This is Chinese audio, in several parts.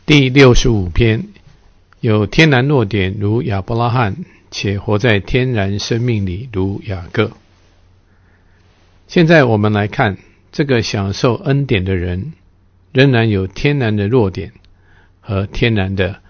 第65篇，有天然弱点如亚伯拉罕，且活在天然生命里如雅各。现在我们来看，这个享受恩典的人，仍然有天然的弱点和天然的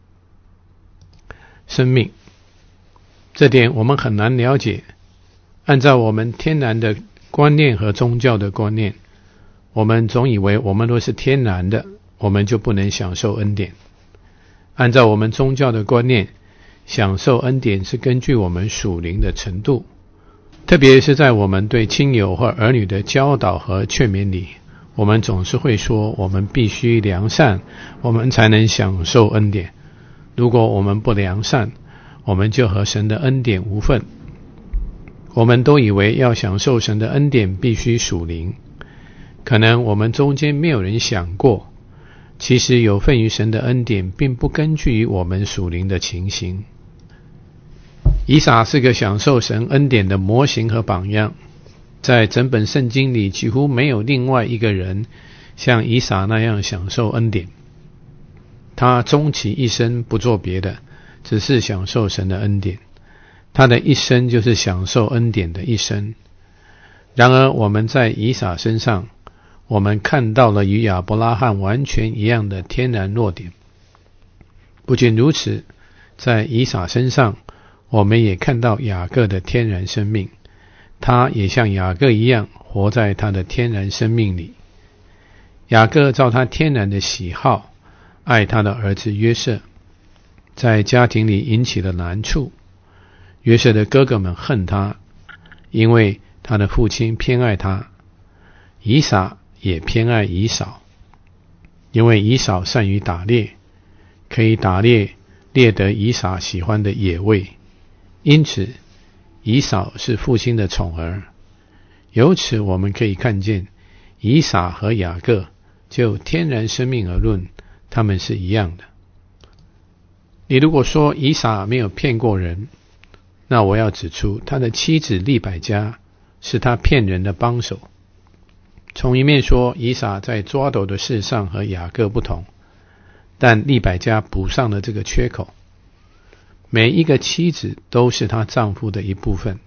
生命。这点我们很难了解。按照我们天然的观念和宗教的观念，我们总以为我们都是天然的，我们就不能享受恩典。按照我们宗教的观念，享受恩典是根据我们属灵的程度，特别是在我们对亲友或儿女的教导和劝勉里，我们总是会说我们必须良善，我们才能享受恩典。如果我们不良善，我们就和神的恩典无份。我们都以为要享受神的恩典必须属灵，可能我们中间没有人想过，其实有份于神的恩典并不根据于我们属灵的情形。以撒是个享受神恩典的模型和榜样，在整本圣经里几乎没有另外一个人像以撒那样享受恩典。他终其一生不做别的，只是享受神的恩典。他的一生就是享受恩典的一生。然而我们在以撒身上，我们看到了与亚伯拉罕完全一样的天然弱点。不仅如此，在以撒身上，我们也看到雅各的天然生命，他也像雅各一样活在他的天然生命里。雅各照他天然的喜好，爱他的儿子约瑟，在家庭里引起了难处。约瑟的哥哥们恨他，因为他的父亲偏爱他。以撒也偏爱以扫，因为以扫善于打猎，可以打猎得以撒喜欢的野味，因此以扫是父亲的宠儿。由此我们可以看见，以撒和雅各就天然生命而论，他们是一样的。你如果说以撒没有骗过人，那我要指出他的妻子利百加是他骗人的帮手。从一面说，以撒在抓斗的事上和雅各不同，但利百加补上了这个缺口。每一个妻子都是她丈夫的一部分，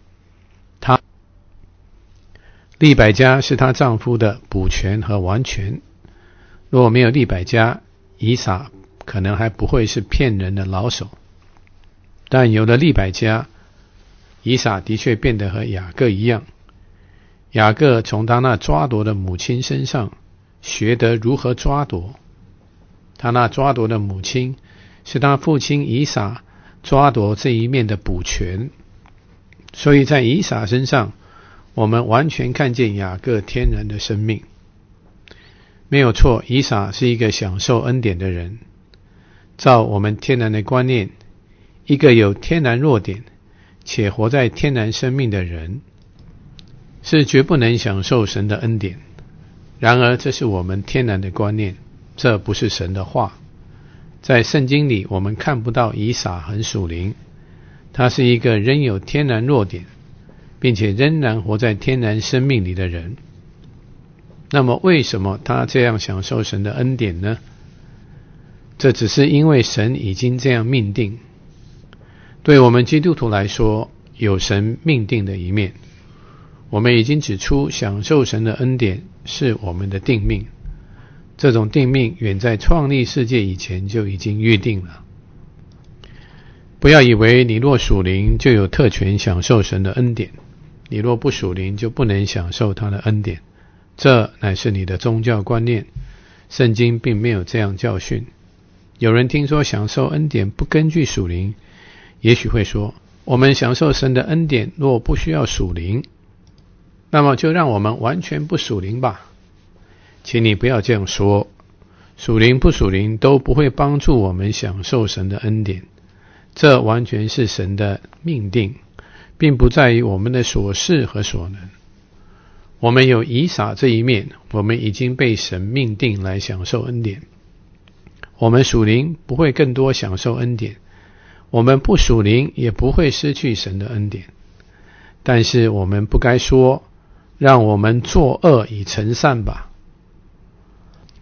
利百加是她丈夫的补全和完全。若没有利百加，以撒可能还不会是骗人的老手。但有了利百加，以撒的确变得和雅各一样。雅各从他那抓夺的母亲身上学得如何抓夺。他那抓夺的母亲是他父亲以撒抓夺这一面的补全。所以在以撒身上，我们完全看见雅各天然的生命。没有错，以撒是一个享受恩典的人。照我们天然的观念，一个有天然弱点且活在天然生命的人，是绝不能享受神的恩典。然而这是我们天然的观念，这不是神的话。在圣经里我们看不到以撒很属灵，他是一个仍有天然弱点，并且仍然活在天然生命里的人。那么为什么他这样享受神的恩典呢？这只是因为神已经这样命定。对我们基督徒来说，有神命定的一面。我们已经指出，享受神的恩典是我们的定命。这种定命远在创立世界以前就已经预定了。不要以为你若属灵就有特权享受神的恩典，你若不属灵就不能享受他的恩典。这乃是你的宗教观念，圣经并没有这样教训。有人听说享受恩典不根据属灵，也许会说，我们享受神的恩典若不需要属灵，那么就让我们完全不属灵吧。请你不要这样说，属灵不属灵都不会帮助我们享受神的恩典。这完全是神的命定，并不在于我们的所事和所能。我们有以撒这一面，我们已经被神命定来享受恩典。我们属灵不会更多享受恩典，我们不属灵也不会失去神的恩典。但是我们不该说，让我们作恶以成善吧。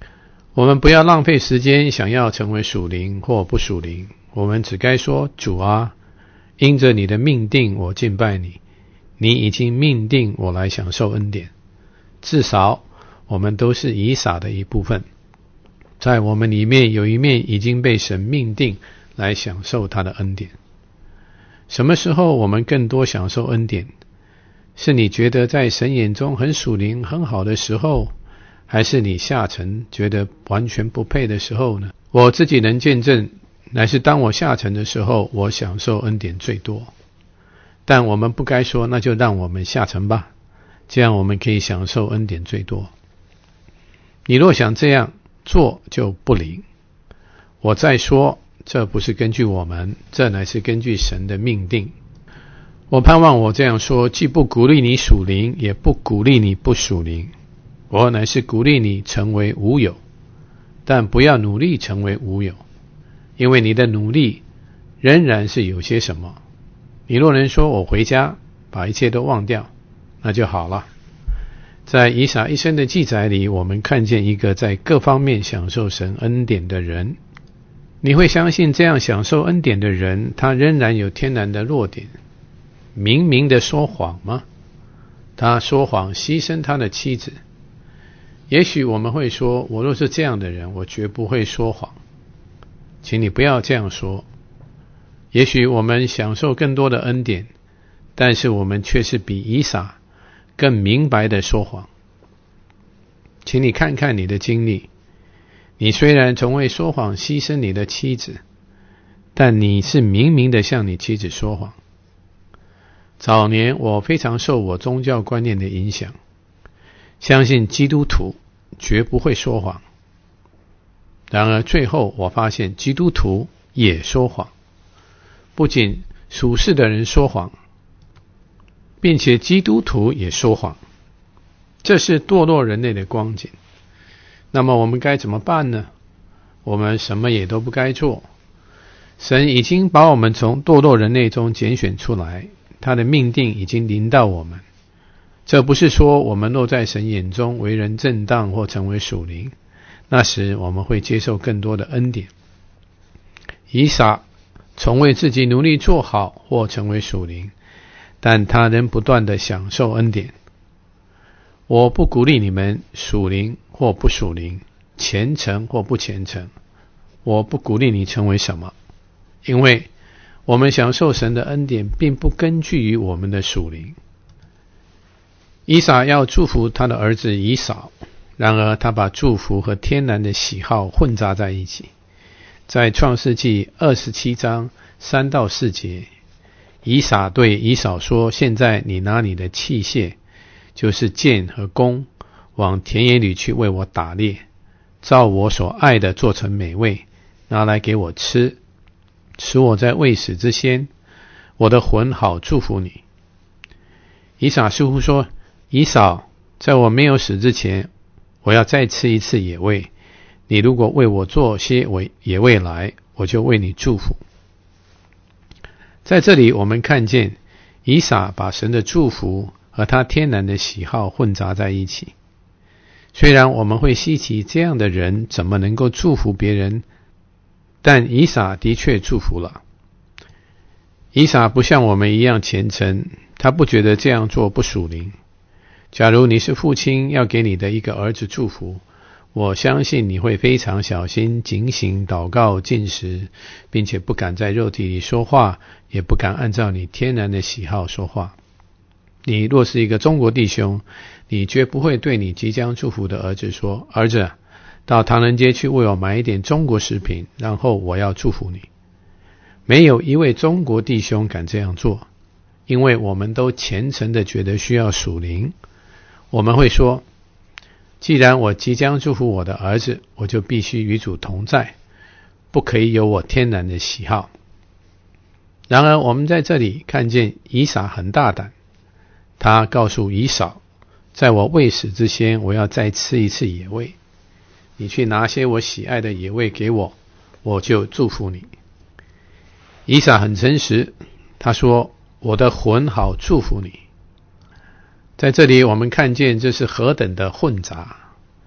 我们不要浪费时间想要成为属灵或不属灵，我们只该说，主啊，因着你的命定我敬拜你，你已经命定我来享受恩典。至少我们都是以撒的一部分，在我们里面有一面已经被神命定来享受他的恩典。什么时候我们更多享受恩典？是你觉得在神眼中很属灵很好的时候，还是你下沉觉得完全不配的时候呢？我自己能见证，乃是当我下沉的时候，我享受恩典最多。但我们不该说，那就让我们下沉吧，这样我们可以享受恩典最多。你若想这样做，就不灵。我再说，这不是根据我们，这乃是根据神的命定。我盼望我这样说，既不鼓励你属灵，也不鼓励你不属灵。我乃是鼓励你成为无有，但不要努力成为无有，因为你的努力仍然是有些什么。你若能说我回家把一切都忘掉，那就好了。在以撒一生的记载里，我们看见一个在各方面享受神恩典的人。你会相信这样享受恩典的人，他仍然有天然的弱点，明明的说谎吗？他说谎牺牲他的妻子。也许我们会说，我若是这样的人，我绝不会说谎。请你不要这样说。也许我们享受更多的恩典，但是我们却是比以撒更明白的说谎。请你看看你的经历，你虽然从未说谎牺牲你的妻子，但你是明明的向你妻子说谎。早年我非常受我宗教观念的影响，相信基督徒绝不会说谎。然而最后我发现基督徒也说谎，不仅属世的人说谎，并且基督徒也说谎。这是堕落人类的光景。那么我们该怎么办呢？我们什么也都不该做。神已经把我们从堕落人类中拣选出来，他的命定已经临到我们。这不是说我们若在神眼中为人正当或成为属灵，那时我们会接受更多的恩典。以撒从未自己努力做好或成为属灵，但他仍不断地享受恩典。我不鼓励你们属灵或不属灵，虔诚或不虔诚。我不鼓励你成为什么，因为我们享受神的恩典并不根据于我们的属灵。以撒要祝福他的儿子以扫，然而他把祝福和天然的喜好混杂在一起。在创世纪27章3到4节，以撒对以扫说，现在你拿你的器械，就是剑和弓，往田野里去为我打猎，照我所爱的做成美味，拿来给我吃，使我在未死之先，我的魂好祝福你。以撒似乎说，以扫，在我没有死之前，我要再吃一次野味，你如果为我做些野味来，我就为你祝福。在这里我们看见以撒把神的祝福和他天然的喜好混杂在一起。虽然我们会稀奇这样的人怎么能够祝福别人，但以撒的确祝福了。以撒不像我们一样虔诚，他不觉得这样做不属灵。假如你是父亲要给你的一个儿子祝福，我相信你会非常小心警醒祷告禁食，并且不敢在肉体里说话，也不敢按照你天然的喜好说话。你若是一个中国弟兄，你绝不会对你即将祝福的儿子说，儿子，到唐人街去为我买一点中国食品，然后我要祝福你。没有一位中国弟兄敢这样做，因为我们都虔诚地觉得需要属灵。我们会说，既然我即将祝福我的儿子，我就必须与主同在，不可以有我天然的喜好。然而我们在这里看见以撒很大胆，他告诉以扫，在我未死之前，我要再吃一次野味，你去拿些我喜爱的野味给我，我就祝福你。以撒很诚实，他说，我的魂好祝福你。在这里我们看见这是何等的混杂，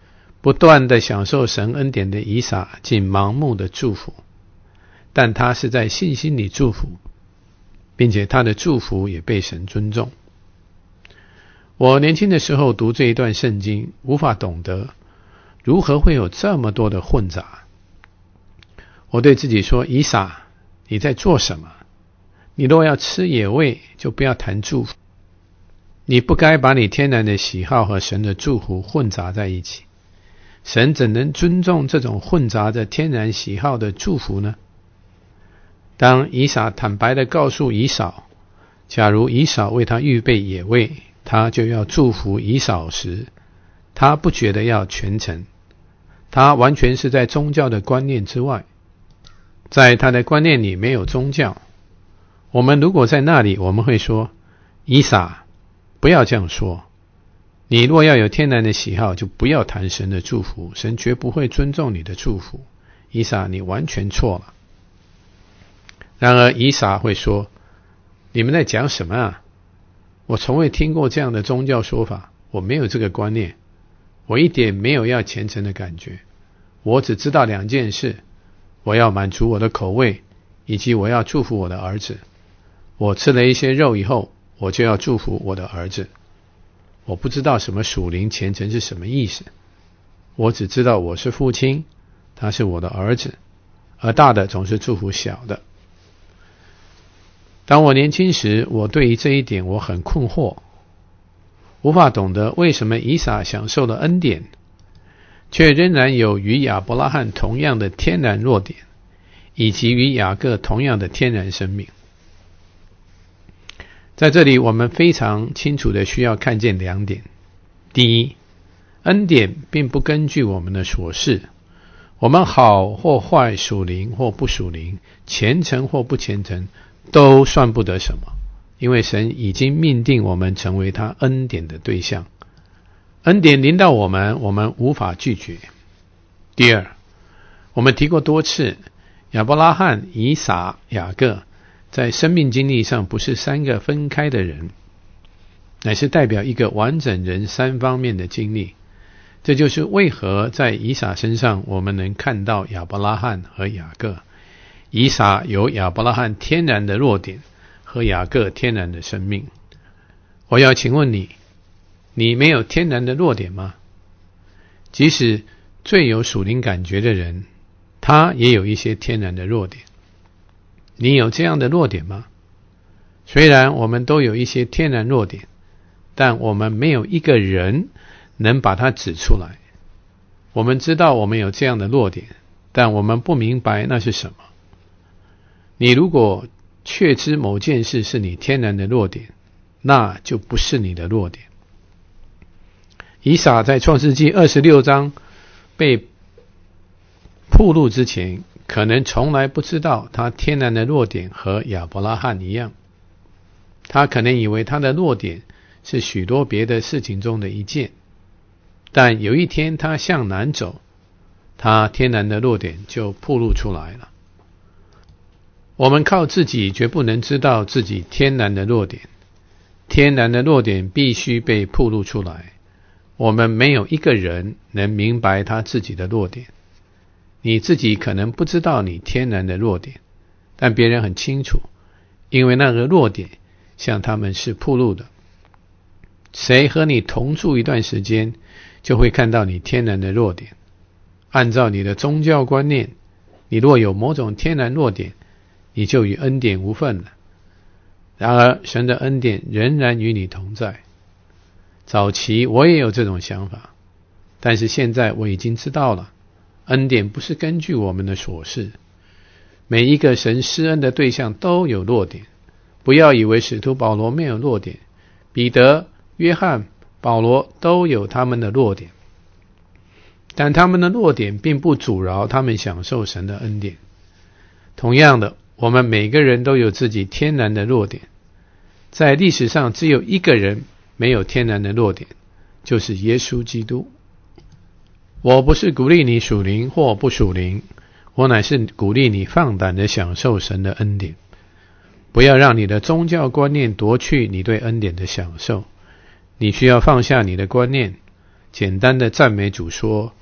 不断的享受神恩典的以撒竟盲目的祝福，但他是在信心里祝福，并且他的祝福也被神尊重。我年轻的时候读这一段圣经，无法懂得如何会有这么多的混杂。我对自己说，以撒，你在做什么？你若要吃野味，就不要谈祝福。你不该把你天然的喜好和神的祝福混杂在一起。神怎能尊重这种混杂着天然喜好的祝福呢？当以撒坦白地告诉以扫，假如以扫为他预备野味，他就要祝福以扫时，他不觉得要全程，他完全是在宗教的观念之外，在他的观念里没有宗教。我们如果在那里，我们会说，以撒，不要这样说，你若要有天然的喜好，就不要谈神的祝福，神绝不会尊重你的祝福。以撒，你完全错了。然而以撒会说，你们在讲什么啊？我从未听过这样的宗教说法，我没有这个观念，我一点没有要虔诚的感觉，我只知道两件事，我要满足我的口味，以及我要祝福我的儿子。我吃了一些肉以后，我就要祝福我的儿子。我不知道什么属灵虔诚是什么意思，我只知道我是父亲，他是我的儿子，而大的总是祝福小的。当我年轻时，我对于这一点我很困惑，无法懂得为什么以撒享受了恩典，却仍然有与亚伯拉罕同样的天然弱点，以及与雅各同样的天然生命。在这里我们非常清楚的需要看见两点。第一，恩典并不根据我们的所事，我们好或坏，属灵或不属灵，虔诚或不虔诚，都算不得什么，因为神已经命定我们成为他恩典的对象。恩典临到我们，我们无法拒绝。第二，我们提过多次，亚伯拉罕、以撒、雅各在生命经历上不是三个分开的人，乃是代表一个完整人三方面的经历。这就是为何在以撒身上我们能看到亚伯拉罕和雅各。以撒有亚伯拉罕天然的弱点和雅各天然的生命。我要请问你，你没有天然的弱点吗？即使最有属灵感觉的人，他也有一些天然的弱点。你有这样的弱点吗？虽然我们都有一些天然弱点，但我们没有一个人能把它指出来。我们知道我们有这样的弱点，但我们不明白那是什么。你如果确知某件事是你天然的弱点，那就不是你的弱点。以撒在创世纪26章被暴露之前，可能从来不知道他天然的弱点和亚伯拉罕一样。他可能以为他的弱点是许多别的事情中的一件，但有一天他向南走，他天然的弱点就暴露出来了。我们靠自己绝不能知道自己天然的弱点，天然的弱点必须被暴露出来。我们没有一个人能明白他自己的弱点。你自己可能不知道你天然的弱点，但别人很清楚，因为那个弱点向他们是暴露的。谁和你同住一段时间，就会看到你天然的弱点。按照你的宗教观念，你若有某种天然弱点，你就与恩典无分了。然而神的恩典仍然与你同在。早期我也有这种想法，但是现在我已经知道了，恩典不是根据我们的所事。每一个神施恩的对象都有弱点，不要以为使徒保罗没有弱点，彼得、约翰、保罗都有他们的弱点，但他们的弱点并不阻挠他们享受神的恩典。同样的，我们每个人都有自己天然的弱点，在历史上只有一个人没有天然的弱点，就是耶稣基督。我不是鼓励你属灵或不属灵，我乃是鼓励你放胆地享受神的恩典。不要让你的宗教观念夺去你对恩典的享受。你需要放下你的观念，简单的赞美主说，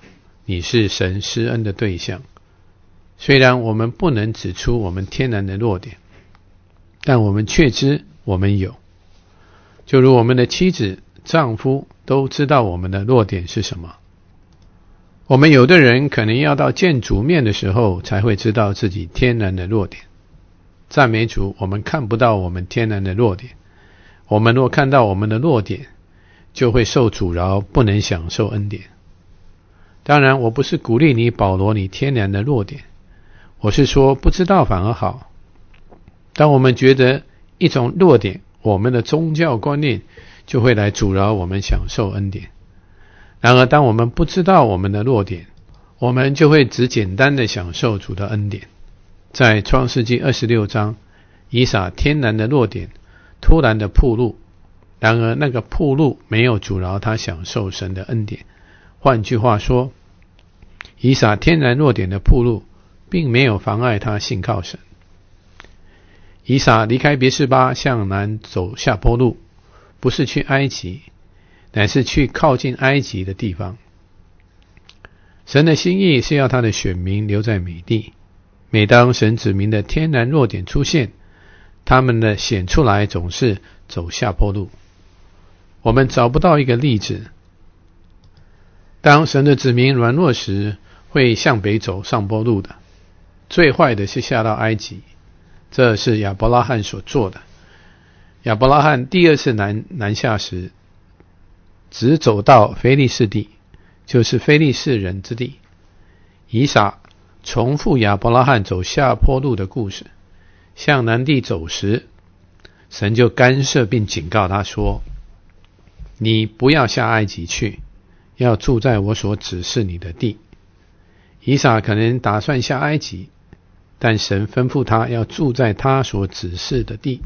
你是神施恩的对象。虽然我们不能指出我们天然的弱点，但我们确知我们有。就如我们的妻子、丈夫都知道我们的弱点是什么。我们有的人可能要到见主面的时候才会知道自己天然的弱点。赞美主，我们看不到我们天然的弱点。我们若看到我们的弱点，就会受阻挠，不能享受恩典。当然，我不是鼓励你保罗你天然的弱点，我是说不知道反而好。当我们觉得一种弱点，我们的宗教观念就会来阻挠我们享受恩典。然而当我们不知道我们的弱点，我们就会只简单的享受主的恩典。在创世纪26章，以撒天然的弱点突然的暴露，然而那个暴露没有阻挠他享受神的恩典。换句话说，以撒天然弱点的暴露并没有妨碍他信靠神。以撒离开别是巴向南走下坡路，不是去埃及，乃是去靠近埃及的地方。神的心意是要他的选民留在美地。每当神子民的天然弱点出现，他们的显出来总是走下坡路。我们找不到一个例子，当神的子民软弱时会向北走上坡路的。最坏的是下到埃及，这是亚伯拉罕所做的。亚伯拉罕第二次南下时，只走到非利士地，就是非利士人之地。以撒重复亚伯拉罕走下坡路的故事，向南地走时，神就干涉并警告他说，你不要下埃及去，要住在我所指示你的地。以撒可能打算下埃及，但神吩咐他要住在他所指示的地。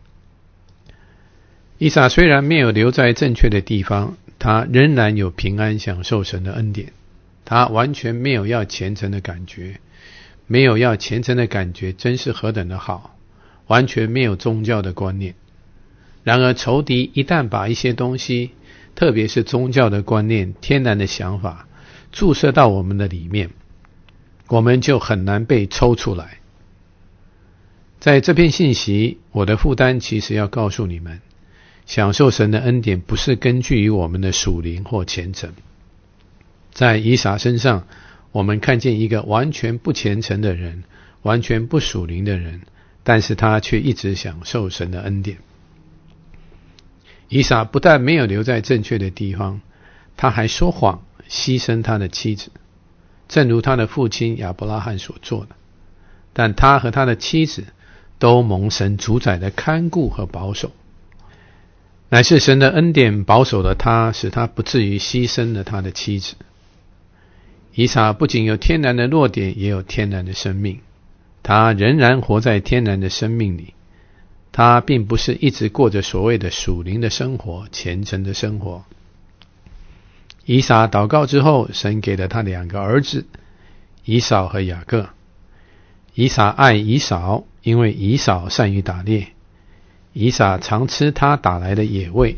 以撒虽然没有留在正确的地方，他仍然有平安享受神的恩典。他完全没有要虔诚的感觉，没有要虔诚的感觉真是何等的好，完全没有宗教的观念。然而仇敌一旦把一些东西，特别是宗教的观念、天然的想法注射到我们的里面，我们就很难被抽出来。在这篇信息，我的负担其实要告诉你们，享受神的恩典不是根据于我们的属灵或虔诚。在以撒身上，我们看见一个完全不虔诚的人，完全不属灵的人，但是他却一直享受神的恩典。以撒不但没有留在正确的地方，他还说谎，牺牲他的妻子，正如他的父亲亚伯拉罕所做的。但他和他的妻子都蒙神主宰的看顾和保守，乃是神的恩典保守了他，使他不至于牺牲了他的妻子。以撒不仅有天然的弱点，也有天然的生命，他仍然活在天然的生命里。他并不是一直过着所谓的属灵的生活、虔诚的生活。以撒祷告之后，神给了他2个儿子，以扫和雅各。以撒爱以扫，因为以扫善于打猎，以撒常吃他打来的野味。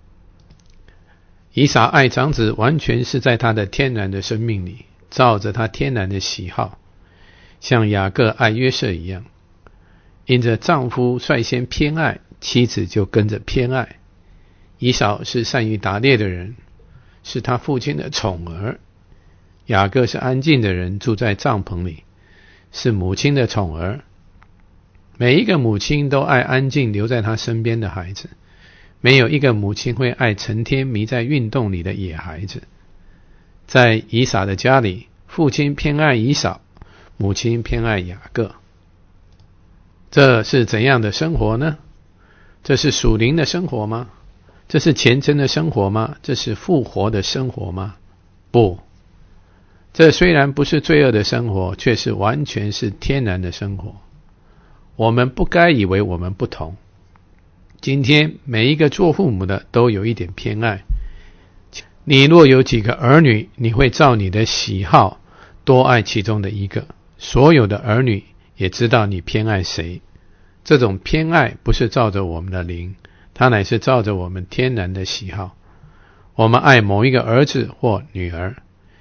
以撒爱长子完全是在他的天然的生命里，照着他天然的喜好，像雅各爱约瑟一样。因着丈夫率先偏爱，妻子就跟着偏爱。以扫是善于打猎的人，是他父亲的宠儿。雅各是安静的人，住在帐篷里，是母亲的宠儿。每一个母亲都爱安静留在她身边的孩子，没有一个母亲会爱成天迷在运动里的野孩子。在以撒的家里，父亲偏爱以扫，母亲偏爱雅各。这是怎样的生活呢？这是属灵的生活吗？这是虔诚的生活吗？这是复活的生活吗？不，这虽然不是罪恶的生活，却是完全是天然的生活。我们不该以为我们不同。今天每一个做父母的都有一点偏爱。你若有几个儿女，你会照你的喜好多爱其中的一个。所有的儿女也知道你偏爱谁。这种偏爱不是照着我们的灵，它乃是照着我们天然的喜好。我们爱某一个儿子或女儿，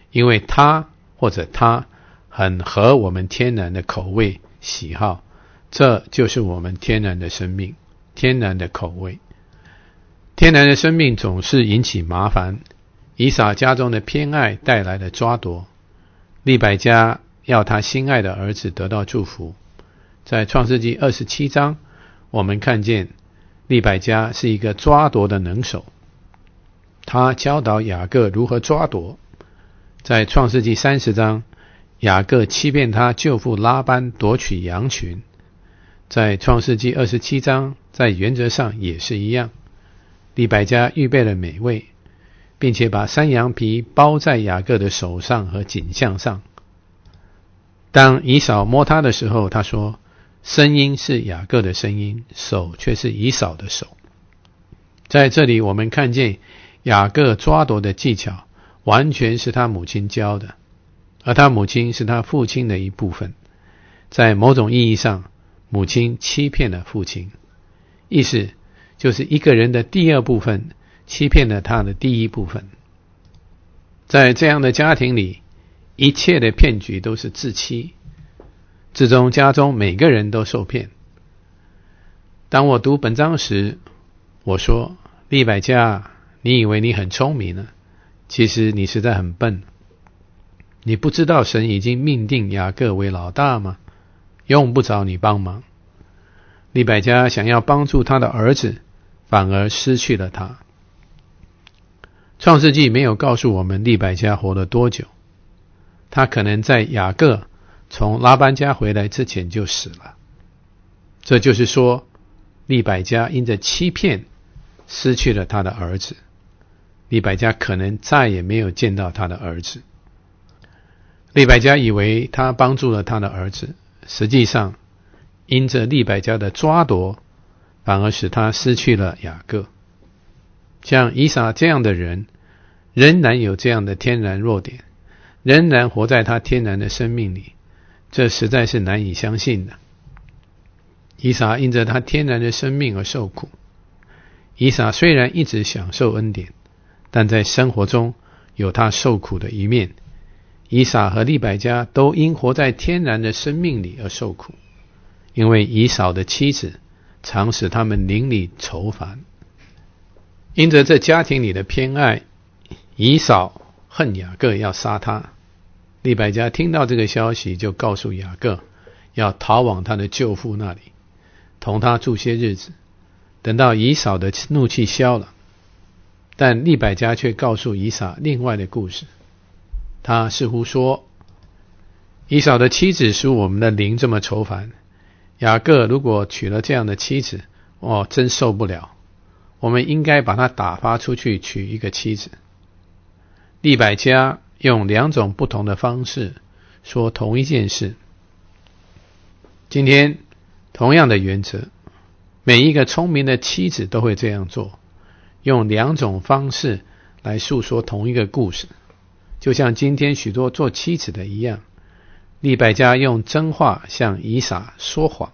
因为他或者他很合我们天然的口味喜好，这就是我们天然的生命，天然的口味。天然的生命总是引起麻烦，以撒家中的偏爱带来了抓夺，利百加要他心爱的儿子得到祝福。在创世纪27章，我们看见利百加是一个抓夺的能手，他教导雅各如何抓夺。在创世纪30章，雅各欺骗他舅父拉班夺取羊群。在创世纪27章，在原则上也是一样，利百加预备了美味，并且把山羊皮包在雅各的手上和颈项上。当以扫摸他的时候，他说声音是雅各的声音，手却是以扫的手。在这里我们看见雅各抓夺的技巧完全是他母亲教的，而他母亲是他父亲的一部分。在某种意义上，母亲欺骗了父亲，意思就是一个人的第二部分欺骗了他的第一部分。在这样的家庭里，一切的骗局都是自欺，至终家中每个人都受骗。当我读本章时，我说利百加，你以为你很聪明呢，其实你实在很笨。你不知道神已经命定雅各为老大吗？用不着你帮忙。利百加想要帮助他的儿子，反而失去了他。创世纪没有告诉我们利百加活了多久，他可能在雅各从拉班家回来之前就死了。这就是说，利百加因着欺骗失去了他的儿子，利百加可能再也没有见到他的儿子。利百加以为他帮助了他的儿子，实际上因着利百加的抓夺，反而使他失去了雅各。像以撒这样的人，仍然有这样的天然弱点，仍然活在他天然的生命里，这实在是难以相信的。以撒因着他天然的生命而受苦。以撒虽然一直享受恩典，但在生活中有他受苦的一面。以撒和利百加都因活在天然的生命里而受苦，因为以扫的妻子常使他们邻里愁烦。因着这家庭里的偏爱，以扫恨雅各要杀他。利百加听到这个消息，就告诉雅各要逃往他的舅父那里，同他住些日子，等到以扫的怒气消了。但利百加却告诉以撒另外的故事。他似乎说，以扫的妻子使我们的灵这么愁烦，雅各如果娶了这样的妻子，真受不了，我们应该把他打发出去娶一个妻子。利百加用两种不同的方式说同一件事。今天同样的原则，每一个聪明的妻子都会这样做，用两种方式来诉说同一个故事。就像今天许多做妻子的一样，利百加用真话向以撒说谎。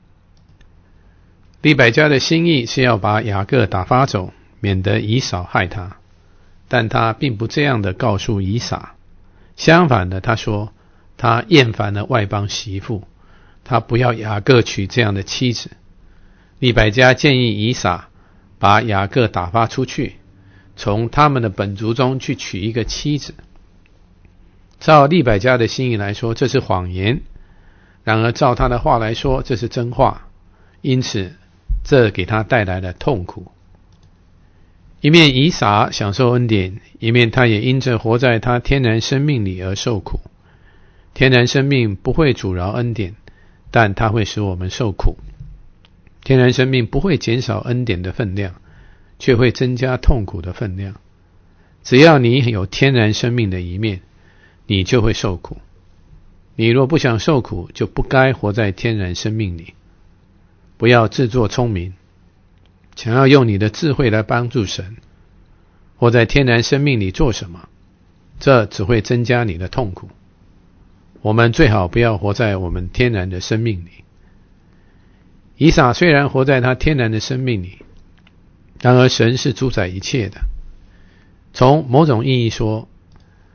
利百加的心意是要把雅各打发走，免得以扫害他，但他并不这样的告诉以撒。相反的，他说他厌烦了外邦媳妇，他不要雅各娶这样的妻子。利百加建议以撒把雅各打发出去，从他们的本族中去娶一个妻子。照利百加的心意来说，这是谎言，然而照他的话来说，这是真话，因此这给他带来了痛苦。一面以撒享受恩典，一面他也因着活在他天然生命里而受苦。天然生命不会阻挠恩典，但它会使我们受苦。天然生命不会减少恩典的分量，却会增加痛苦的分量。只要你有天然生命的一面，你就会受苦。你若不想受苦，就不该活在天然生命里。不要自作聪明，想要用你的智慧来帮助神，活在天然生命里做什么？这只会增加你的痛苦。我们最好不要活在我们天然的生命里。以撒虽然活在他天然的生命里，然而神是主宰一切的。从某种意义说，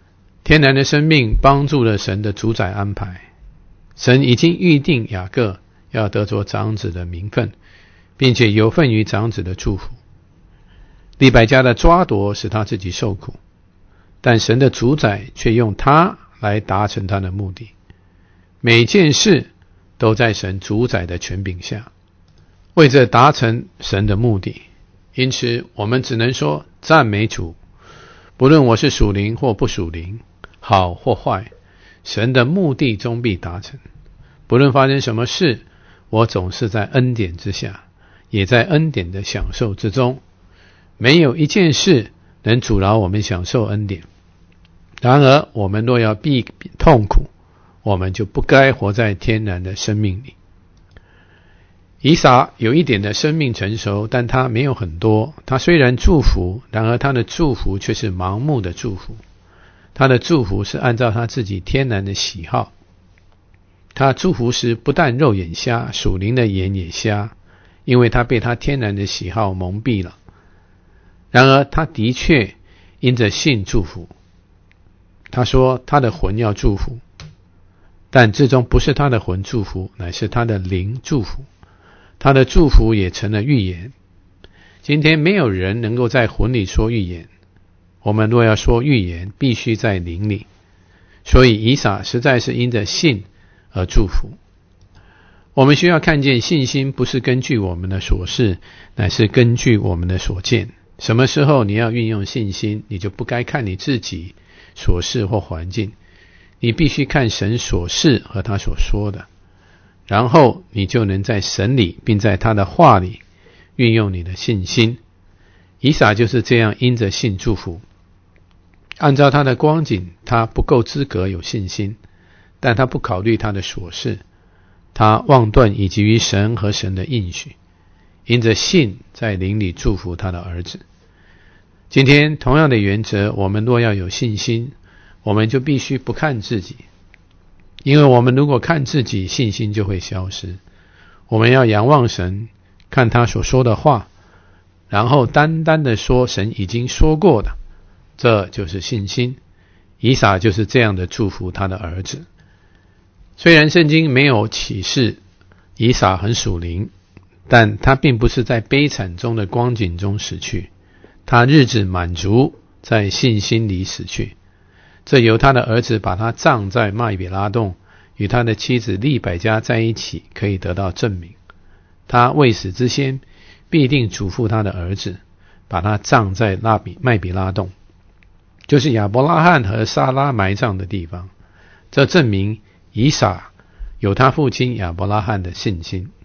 天然的生命帮助了神的主宰安排，神已经预定雅各要得着长子的名分，并且有份于长子的祝福。利百加的抓夺使他自己受苦，但神的主宰却用他来达成他的目的。每件事都在神主宰的权柄下，为着达成神的目的。因此我们只能说赞美主，不论我是属灵或不属灵，好或坏，神的目的终必达成。不论发生什么事，我总是在恩典之下，也在恩典的享受之中。没有一件事能阻挠我们享受恩典。然而我们若要避痛苦，我们就不该活在天然的生命里。以撒有一点的生命成熟，但他没有很多。他虽然祝福，然而他的祝福却是盲目的祝福。他的祝福是按照他自己天然的喜好。他祝福时不但肉眼瞎，属灵的眼也瞎，因为他被他天然的喜好蒙蔽了。然而他的确因着信祝福。他说他的魂要祝福，但最终不是他的魂祝福，乃是他的灵祝福。他的祝福也成了预言。今天没有人能够在魂里说预言，我们若要说预言，必须在灵里。所以以撒实在是因着信而祝福。我们需要看见信心不是根据我们的所事，乃是根据我们的所见。什么时候你要运用信心，你就不该看你自己所事或环境，你必须看神所事和他所说的，然后你就能在神里并在他的话里运用你的信心。以撒就是这样因着信祝福。按照他的光景，他不够资格有信心，但他不考虑他的所事，他妄断以及于神和神的应许，因着信在灵里祝福他的儿子。今天同样的原则，我们若要有信心，我们就必须不看自己，因为我们如果看自己，信心就会消失。我们要仰望神，看他所说的话，然后单单的说神已经说过的，这就是信心。以撒就是这样的祝福他的儿子。虽然圣经没有启示以撒很属灵，但他并不是在悲惨中的光景中死去，他日子满足，在信心里死去。这由他的儿子把他葬在麦比拉洞，与他的妻子利百加在一起，可以得到证明。他未死之先，必定嘱咐他的儿子，把他葬在麦比拉洞，就是亚伯拉罕和撒拉埋葬的地方。这证明以撒有他父亲亚伯拉罕的信心。